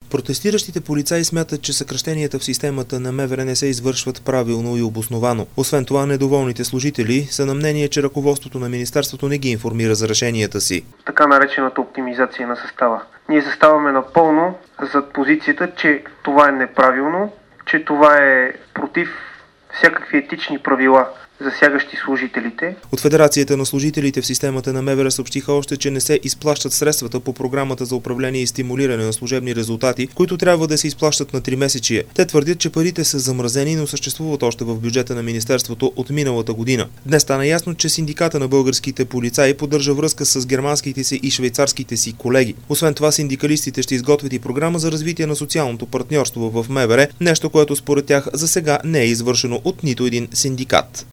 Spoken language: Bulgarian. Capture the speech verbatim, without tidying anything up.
Протестиращите полицаи смятат, че съкращенията в системата на МВР не се извършват правилно и обосновано. Освен това, недоволните служители са на мнение, че ръководството на министерството не ги информира за решенията си. Така наречената оптимизация на състава. Ние заставаме напълно зад позицията, че това е неправилно, че това е против всякакви етични правила, засягащи служителите. От Федерацията на служителите в системата на МВР съобщиха още, че не се изплащат средствата по програмата за управление и стимулиране на служебни резултати, които трябва да се изплащат на тримесечие. Те твърдят, че парите са замразени, но съществуват още в бюджета на министерството от миналата година. Днес стана ясно, че синдиката на българските полицаи поддържа връзка с германските си и швейцарските си колеги. Освен това, синдикалистите ще изготвят и програма за развитие на социалното партньорство в МВР, нещо, което според тях за сега не е извършено от нито един синдикат.